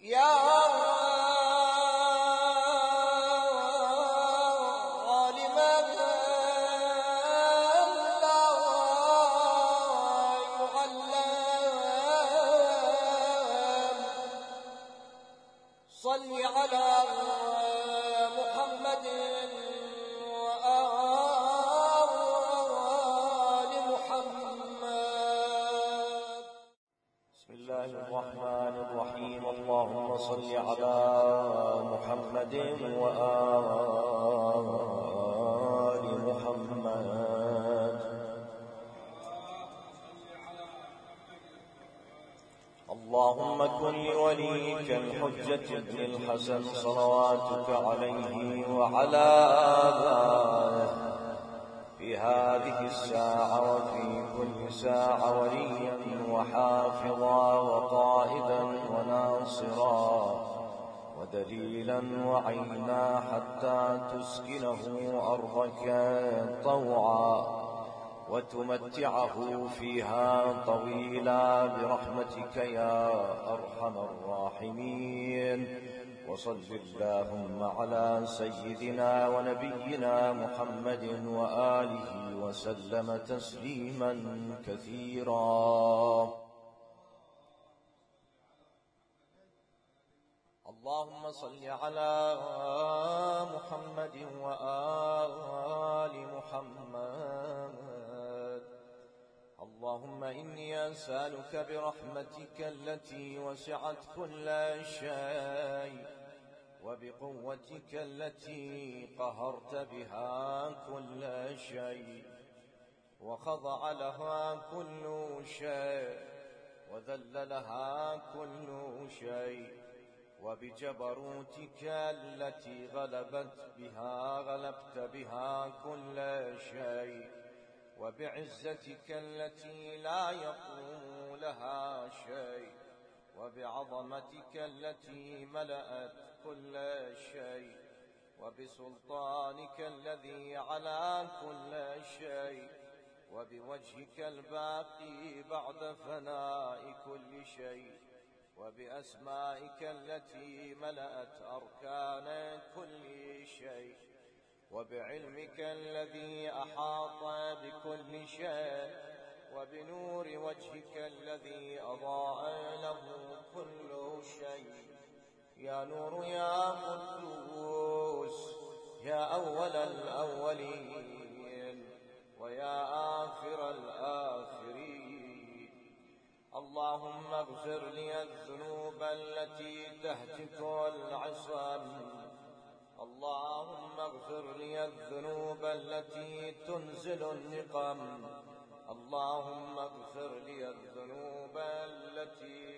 يا عالما لا يعلم صل على محمد وآل محمد. بسم الله الرحمن الرحيم. اللهم صل على محمد وآل محمد. اللهم كن لوليك الحجة ابن الحسن صلواتك عليه وعلى آبائه في هذه الساعة وفي كل ساعة وليا وحافظا وقائدا وناصرا ودليلا وعينا حتى تسكنه أرضك طوعا وتمتعه فيها طويلا برحمتك يا أرحم الراحمين. وصل اللهم على سيدنا ونبينا محمد وآله وسلم تسليما كثيرا. اللهم صل على محمد وآل محمد. اللهم إني أسألك برحمتك التي وسعت كل شيء وبقوتك التي قهرت بها كل شيء وخضع لها كل شيء وذل لها كل شيء وبجبروتك التي غلبت بها كل شيء وبعزتك التي لا يقوم لها شيء وبعظمتك التي ملأت كل شيء وبسلطانك الذي على كل شيء وبوجهك الباقي بعد فناء كل شيء وبأسمائك التي ملأت أركان كل شيء وبعلمك الذي أحاط بكل شيء وبنور وجهك الذي أضاء له كل شيء. يا نور يا قدوس يا أول الأولين ويا آخر الآخرين. اللهم اغفر لي الذنوب التي تهتك العصام. اللهم اغفر لي الذنوب التي تنزل النقم. اللهم اغفر لي الذنوب التي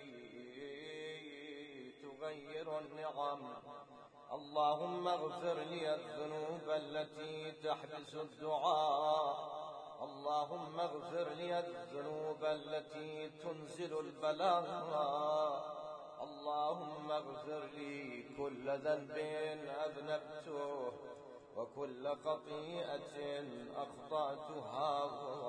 تغير النعم. اللهم اغفر لي الذنوب التي تحبس الدعاء. اللهم اغفر لي الذنوب التي تنزل البلاء. اللهم اغفر لي كل ذنب أذنبته وكل خطيئة أخطأتها.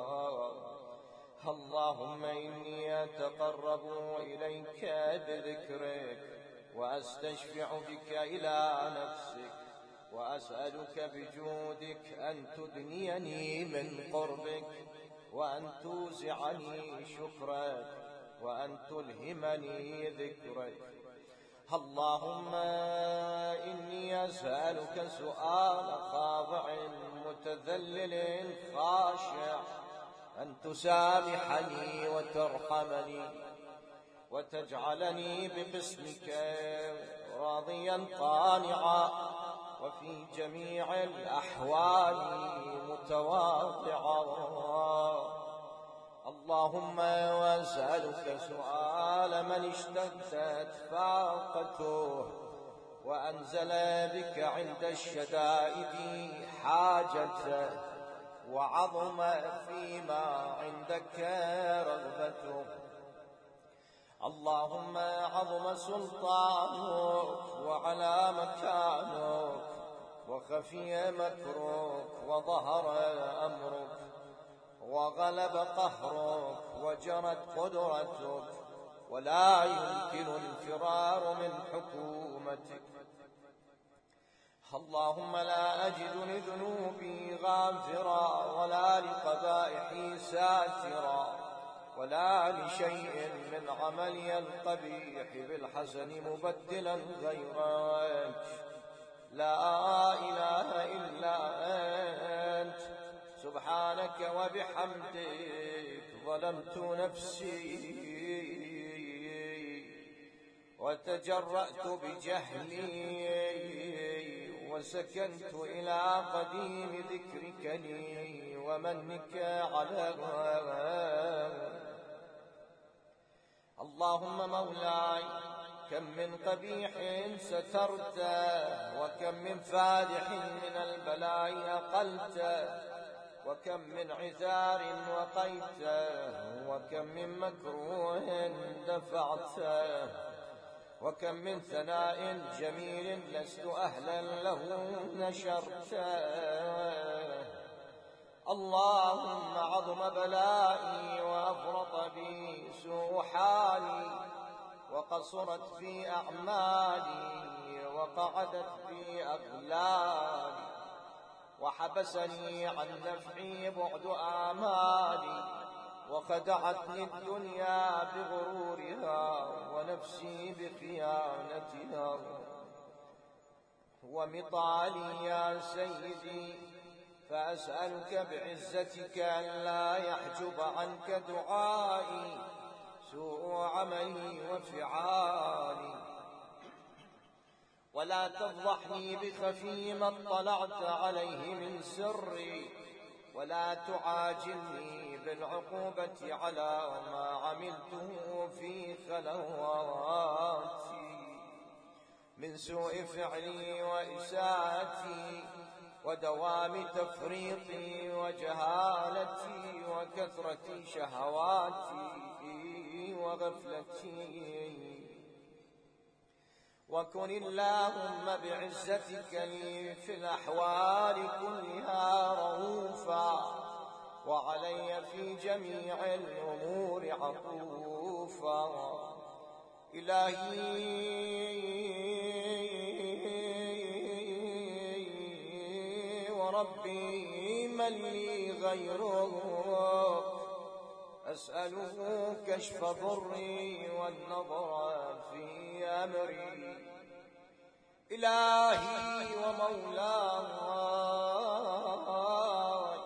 اللهم إني أتقرب إليك بذكرك وأستشفع بك إلى نفسك وأسألك بجودك أن تدنيني من قربك وأن توزعني شكرك وأن تلهمني ذكرك. اللهم إني أسألك سؤال خاضع متذلل خاشع أن تسامحني وترحمني وتجعلني بقسمك راضيا قانعا وفي جميع الأحوال متواضعا. اللهم وأسألك سؤال من اشتدت فاقته وأنزل بك عند الشدائد حاجته وعظم فيما عندك رغبته. اللهم عظم سلطانك وعلى مكانك وخفي مكرك وظهر أمرك وغلب قهرك وجرت قدرتك ولا يمكن الفرار من أمتك. اللهم لا أجد لذنوبي غافرا ولا لقبائحي ساترا ولا لشيء من عملي القبيح بالحسن مبدلا غيرك. لا إله إلا أنت سبحانك وبحمدك ظلمت نفسي وتجرأت بجهلي وسكنت إلى قديم ذكرك لي ومنك على اللهم مولاي كم من قبيح سترته وكم من فادح من البلاء أقلته وكم من عذار وقيته وكم من مكروه دفعته وكم من ثناء جميل لست أهلا له نشرته. اللهم عظم بلائي وأفرط بي سوء حالي وقصرت في أعمالي وقعدت في أغلالي وحبسني عن نفعي بعد آمالي وخدعتني الدنيا بغرورها ونفسي بخيانتها ومطالي يا سيدي. فأسألك بعزتك أن لا يحجب عنك دعائي سوء عملي وفعالي ولا تفضحني بخفي ما اطلعت عليه من سري ولا تعاجلني بالعقوبة على ما عملته في خلواتي من سوء فعلي وإساءتي ودوام تفريطي وجهالتي وكثرة شهواتي وغفلتي. وكن اللهم بعزتك لي في الأحوال كلها رؤوفا وعلي في جميع الأمور عطوفا. إلهي وربي من لي غيرك أسأله كشف ضري والنظر في أمري. إلهي ومولاي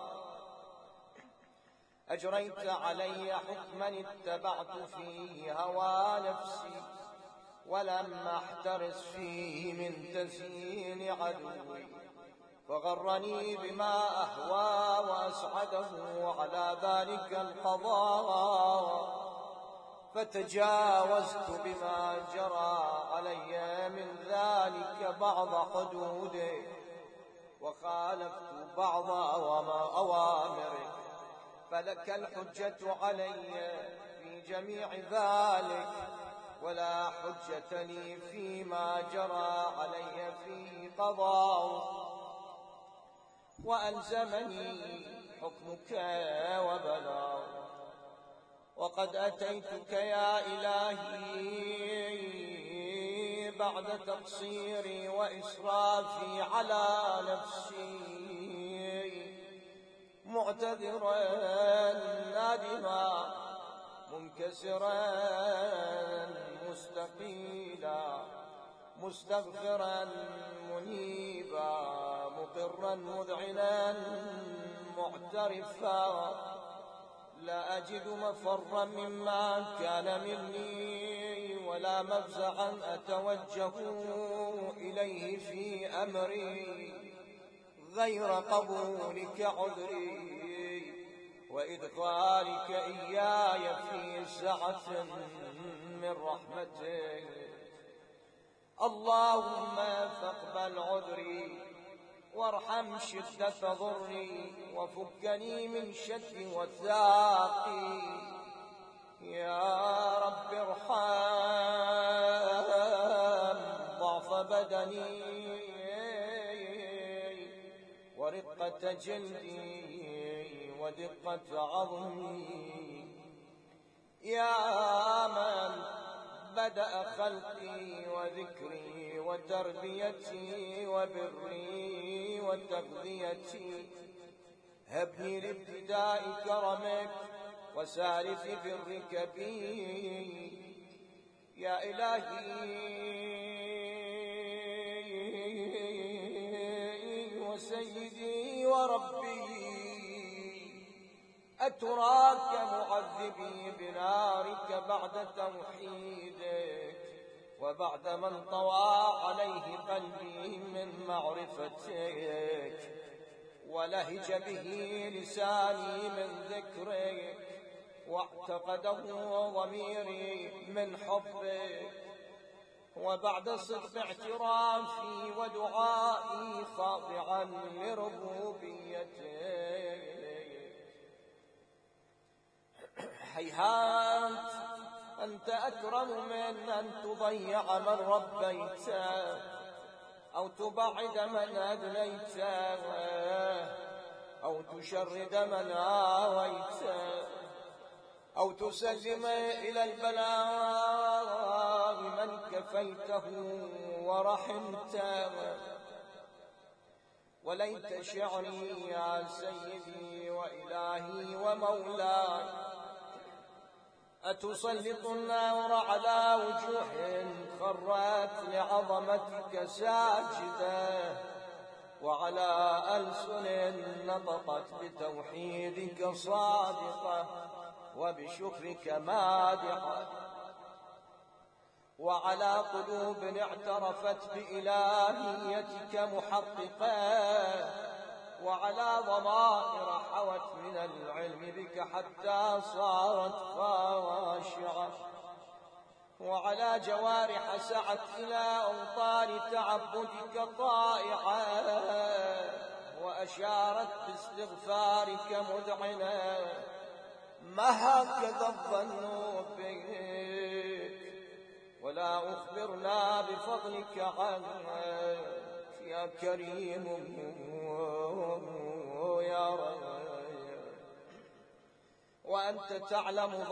أجريت علي حكما اتبعت فيه هوى نفسي ولم أحترس فيه من تزيين عدوي فغرني بما أهوى وأسعده على ذلك القضاء فتجاوزت بما جرى علي من ذلك بعض حدوده وخالفت بعض أوامره فلك الحجة علي في جميع ذلك ولا حجة لي فيما جرى علي فيه قضاء وألزمني حكمك وبلاغ. وقد أتيتك يا إلهي بعد تقصيري وإسرافي على نفسي معتذرا نادما منكسرا مستقيلا مستغفرا منيبا مقرا مذعنا معترفا لا أجد مفرا مما كان مني ولا مفزعا أتوجه إليه في أمري غير قبولك عذري وإدخالك إياي في سعة من رحمتك. اللهم فاقبل عذري وارحم شدة ضري وفكني من شد وثاقي. يا رب ارحم ضعف بدني ورقة جلدي ودقة عظمي. يا من بدأ خلقي وذكري وتربيتي وبري وتغذيتي، هبني لابتداء كرمك وسالف برك بي يا إلهي وسيدي وربي. أتراك معذبي بنارك بعد توحيدك وبعد من طوى عليه قلبي من معرفتك ولهج به لساني من ذكرك واعتقده ضميري من حبك، وبعد صدق اعترافي ودعائي خاضعا لربوبيتك. هيهات أنت أكرم من أن تضيع من ربيته أو تبعد من أدليته أو تشرد من آويته أو تسلم إلى البلاء من كفيته ورحمته. وليت شعري يا سيدي وإلهي ومولاي أتسلط النار على وجوه خرت لعظمتك ساجدة وعلى ألسن نطقت بتوحيدك صادقة وبشكرك مادحة وعلى قلوب اعترفت بإلهيتك محققة وعلى ضمائر حوت من العلم بك حتى صارت خاشعة وعلى جوارح سعت إلى أوطان تعبدك طائعة وأشارت باستغفارك مذعنة. ما هكذا الظن بك ولا أخبرنا بفضلك عنك يا كريم يا رب. وأنت تعلم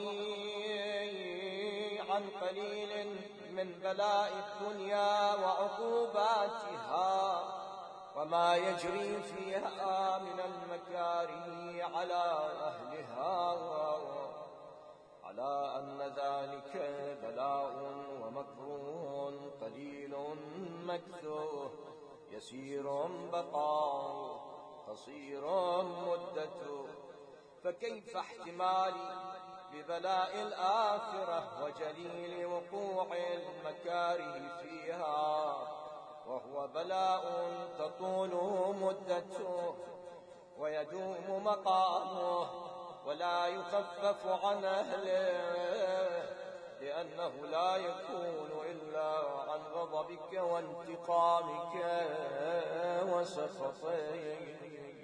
ضعفي عن قليل من بلاء الدنيا وعقوباتها وما يجري فيها من المكاره على أهلها، على أن ذلك بلاء ومكروه قليل مكثوه يسير بقاؤه قصير مدته. فكيف احتمالي ببلاء الآخرة وجليل وقوع المكاره فيها وهو بلاء تطول مدته ويدوم مقامه ولا يخفف عن أهله لأنه لا يكون إلا عن غضبك وانتقامك وسخطك.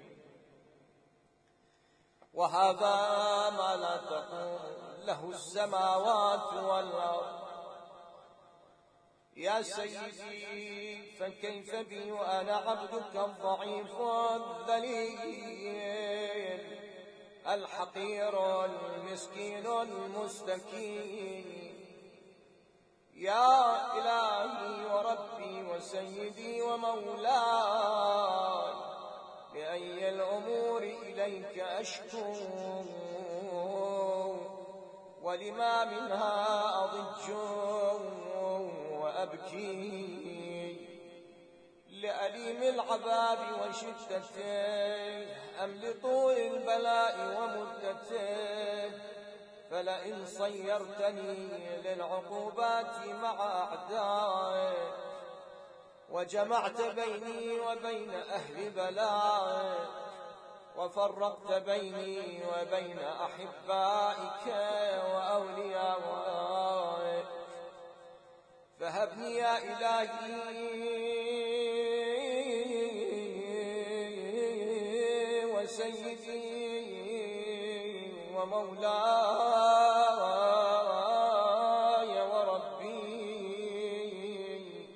وهذا ما لا تقوم له السماوات والأرض يا سيدي. فكيف بي وأنا عبدك الضعيف الذليل الحقير المسكين المستكين يا إلهي وربي وسيدي ومولاي. بأي الأمور إليك أشكو ولما منها أضج وأبكي لأليم العذاب وشدته أم لطول البلاء ومدته. فلئن صيرتني للعقوبات مع أعدائي وجمعت بيني وبين أهل بلائك وفرقت بيني وبين أحبائك وأوليائك فهبني يا إلهي وسيدي ومولاي وربي.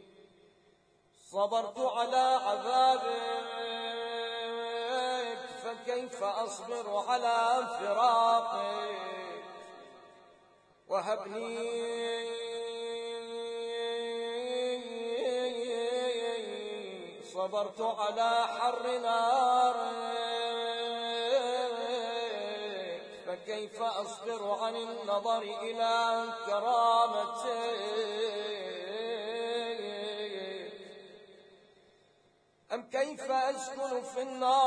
صبرت على عذابك فكيف أصبر على فراقك. وهبني صبرت على حر نارك فكيف أصبر عن النظر إلى كرامتك أم كيف أسكن في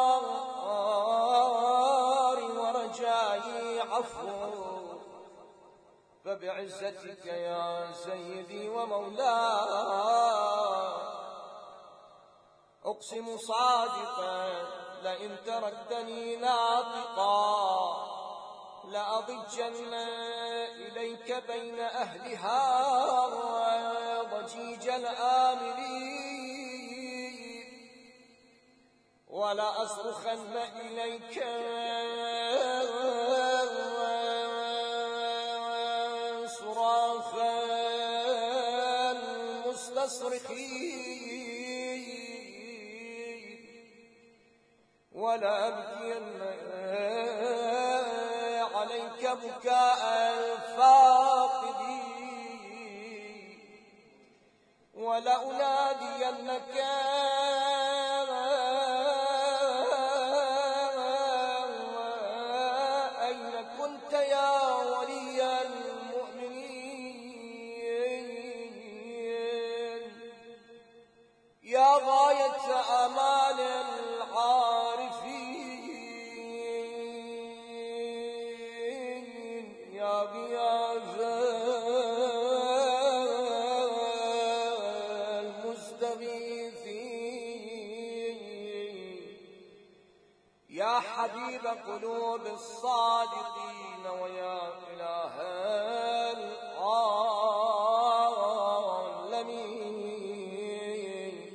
النار ورجائي عفو فبعزتك يا سيدي ومولاي أقسم صادقا لئن تركتني ناطقا لأضجن إليك بين أهلها ضجيج الآملين ولا أصرخن إليك صراخ المستصرخين ولا أبكين عليك بكاء الفاقدين ولا أنادينك أين كنت يا ولي المؤمنين يا غاية آمال العارفين يا غياث المستغيثين يا حبيب قلوب الصادقين ويا إله العالمين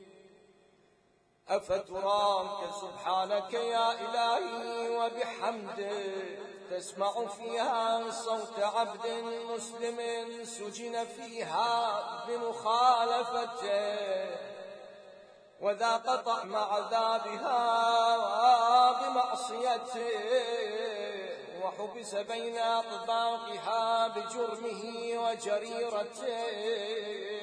أفتراك سبحانك يا إلهي وبحمدك تسمع فيها صوت عبد مسلم سجن فيها بمخالفته وذاق طعم عذابها بمعصيته وحبس بين أطباقها بجرمه وجريرته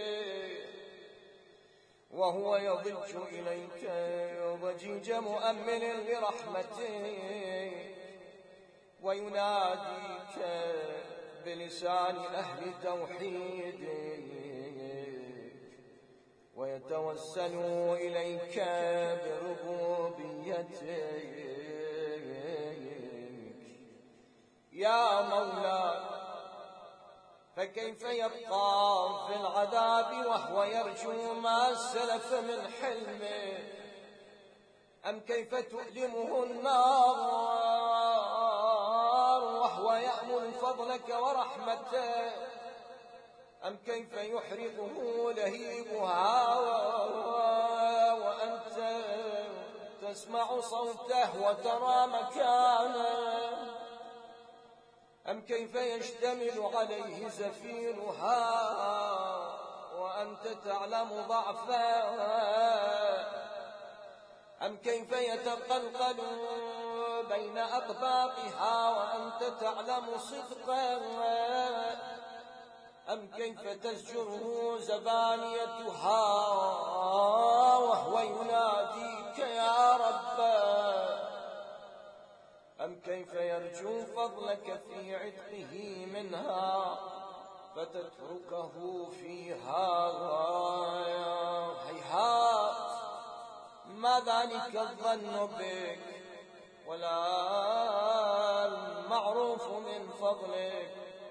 وهو يضج إليك ضجيج مؤمل لرحمته ويناديك بلسان أهل توحيدك ويتوسل إليك بربوبيتك يا مولاي فكيف يبقى في العذاب وهو يرجو ما سلف من حلمه أم كيف تؤلمه النار وهو يأمل فضلك ورحمته أم كيف يحرقه لهيبها وأنت تسمع صوته وترى مكانه أم كيف يشتمل عليه زفيرها وأنت تعلم ضعفها أم كيف يتقلقل بين أطباقها وأنت تعلم صدقها أم كيف تزجره زبانيتها وهو يناديك يا رب أم كيف يرجو فضلك في عتقه منها فتتركه فيها هيهات ما ذلك الظن بك ولا المعروف من فضلك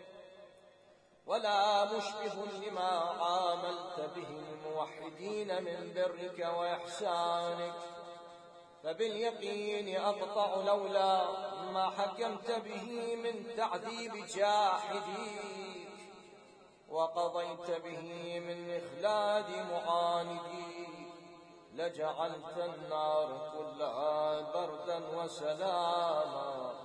ولا مشبه لما عاملت به الموحدين من برك وإحسانك فباليقين أقطع لولا ما حكمت به من تعذيب جاحديك وقضيت به من إخلاد معانديك لجعلت النار كلها بردا وسلاما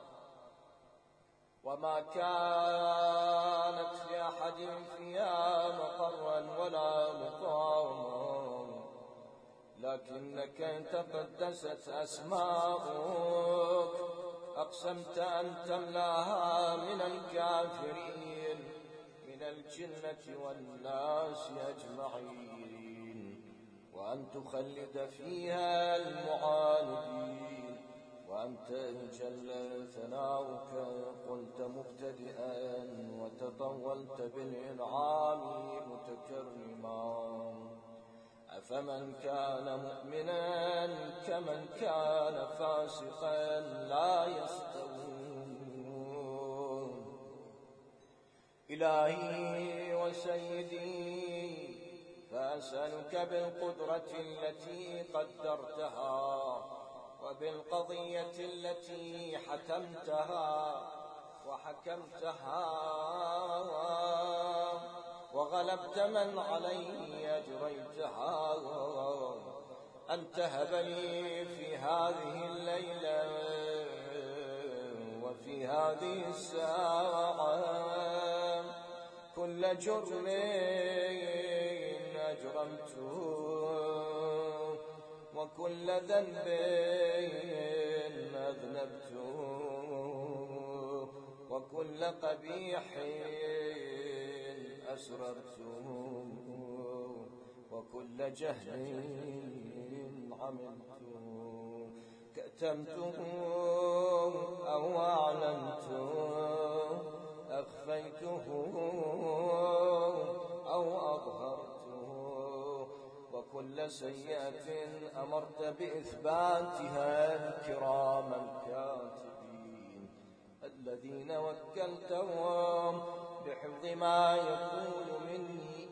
وما كانت لأحد فيها مقرا ولا مقاما لكنك تقدست أسماؤك أقسمت أن تملاها من الكافرين من الجنة والناس أجمعين، وأن تخلد فيها المعاندين، وأنت جل ثناؤك قلت مبتدئا وتطولت بالإنعام متكرما. أفمن كان مؤمنا كمن كان فاسقا لا يستوون. إلهي وسيدي، فأسألك بالقدرة التي قدرتها وبالقضية التي حتمتها وحكمتها وغلبت من عليه أجريتها، أن تهب لي في هذه الليلة وفي هذه الساعة كل جرم أجرمته وكل ذنب أذنبته وكل قبيح أسررته وكل جهل عملته، كتمته أو أعلنته، أخفيته أو أظهرته، وكل سيئة أمرت بإثباتها الكرام الكاتبين الذين وكلتهم بحفظ ما يقول مني،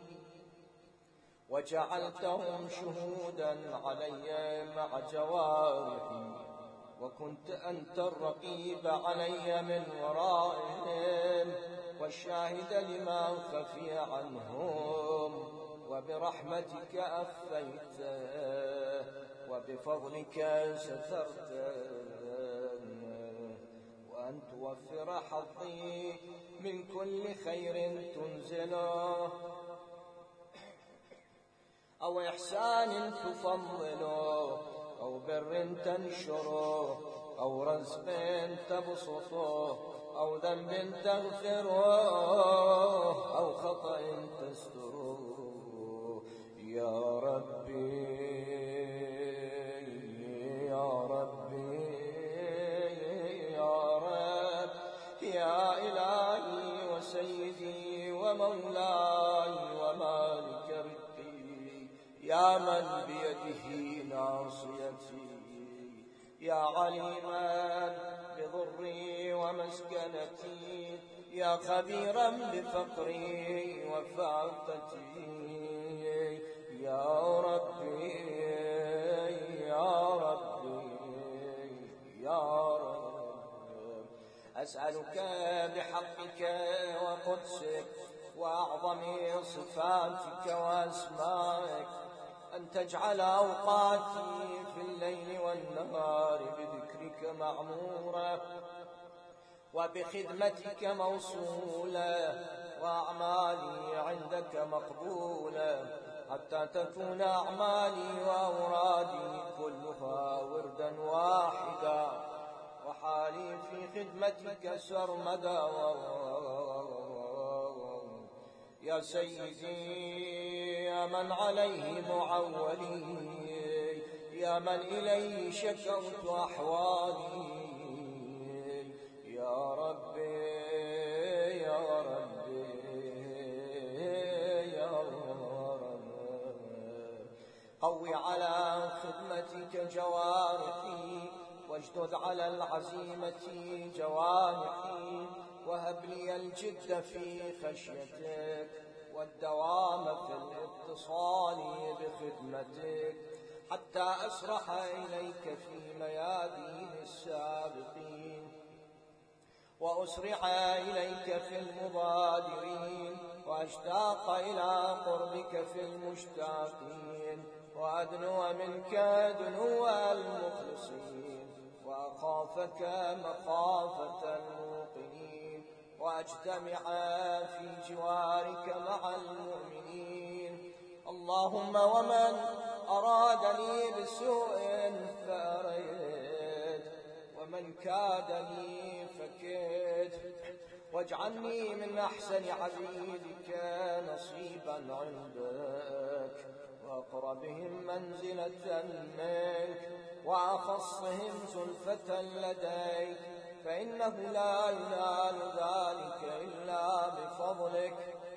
وجعلتهم شهودا علي مع جوارحي، وكنت أنت الرقيب علي من ورائهم والشاهد لما خفي عنهم، وبرحمتك أخفيته وبفضلك سترته، وأن توفر حظي من كل خير تنزله أو إحسان تفضله أو بر تنشره أو رزق تبسطه أو ذنب تغفره أو خطأ تستره. يا ربي يا ربي يا رب يا إلهي وسيدي ومولاي ومالك رزقي، يا من بيده ناصيتي، يا عليما بضري ومسكنتي، يا خبيرا بفقري وفاقتي، يا ربي يا ربي يا رب، أسألك بحقك وقدسك وأعظم صفاتك وأسمائك أن تجعل أوقاتي في الليل والنهار بذكرك معمورة وبخدمتك موصولة وأعمالي عندك مقبولة، حتى تكون أعمالي وأورادي كلها وردا واحدا، وحالي في خدمتك سرمدا. يا سيدي يا من عليه معولي، يا من إليه شكوت أحوالي، يا ربي يا ربي يا رب، قوي على خدمتك جوارحي واشدد على العزيمة جوانحي، وهب لي الجد في خشيتك والدوام في الاتصال بخدمتك، حتى أسرح إليك في ميادين السابقين وأسرع إليك في المبادرين، وأشتاق إلى قربك في المشتاقين، وأدنو منك دنو المخلصين، وأخافك مخافة الموقنين، وأجتمع في جوارك مع المؤمنين. اللهم ومن أرادني بسوء فأريد، من كادني فكيت، واجعلني من أحسن عبيدك نصيبا عندك، وأقربهم منزلة منك، وأخصهم زلفة لديك، فإنه لا ينال ذلك إلا بفضلك.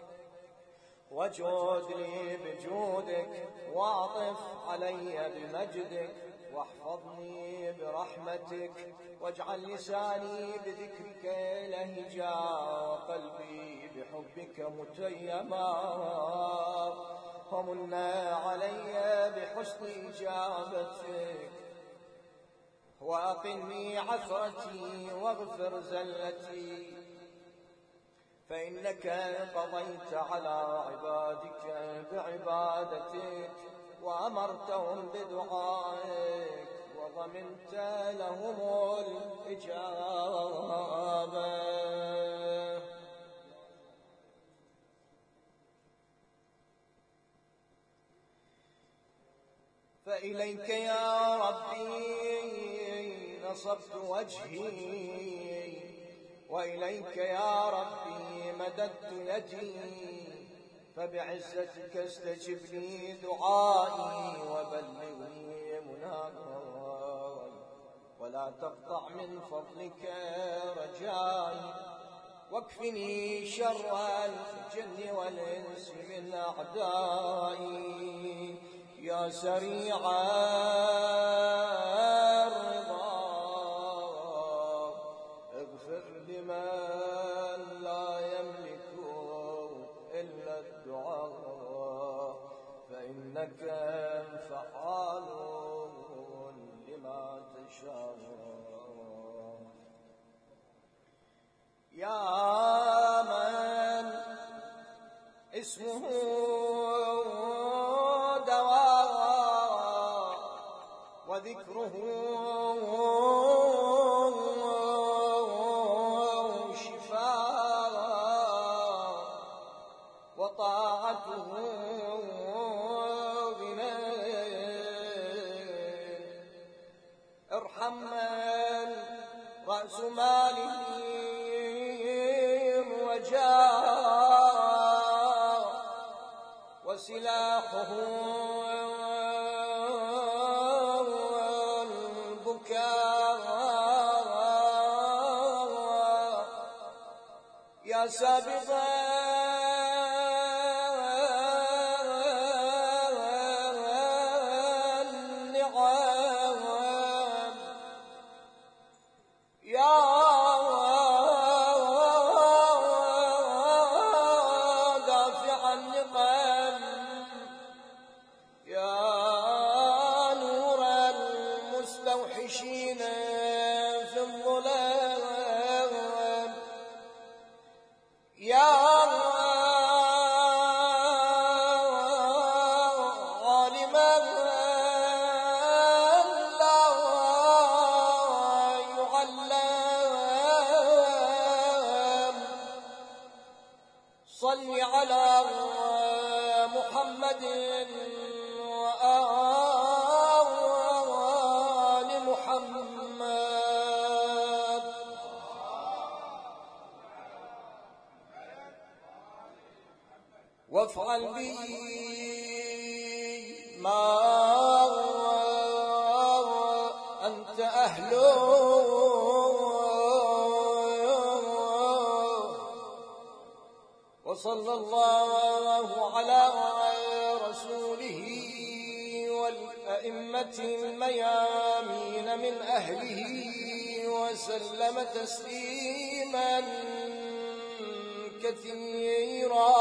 واجود لي بجودك، واعطف علي بمجدك، واحفظني برحمتك، واجعل لساني بذكرك لهجا، وقلبي بحبك متيما، ومن علي بحسن إجابتك، وأقني عثرتي واغفر زلتي، فإنك قضيت على عبادك بعبادتك، وأمرتهم بدعائك، وضمنت لهم الإجابة. فإليك يا ربي نصبت وجهي، وإليك يا ربي مددت يدي، فبعزتك استجب لي دعائي، وبلغني مناي، ولا تقطع من فضلك رجائي، واكفني شر الجن والإنس من أعدائي، يا سريع الرضا اغفر لمن لا يملك إلا الدعاء، فإنك فعال لما تشاء. يا من اسمه دواء وذكره شفاء، وطاعته غنى، ارحم من رأس ماله رجاء، وسلاحه البكاء، يا سابق النعم، يا دافع النقم، يا نور المستوحشين في الظلام، يا عالما لا يعلم، صل على محمد وآل محمد، وافعل بي ما أنت أهله، وصلى الله على رسوله والأئمة الميامين من أهله، وسلم تسليما كثيرا.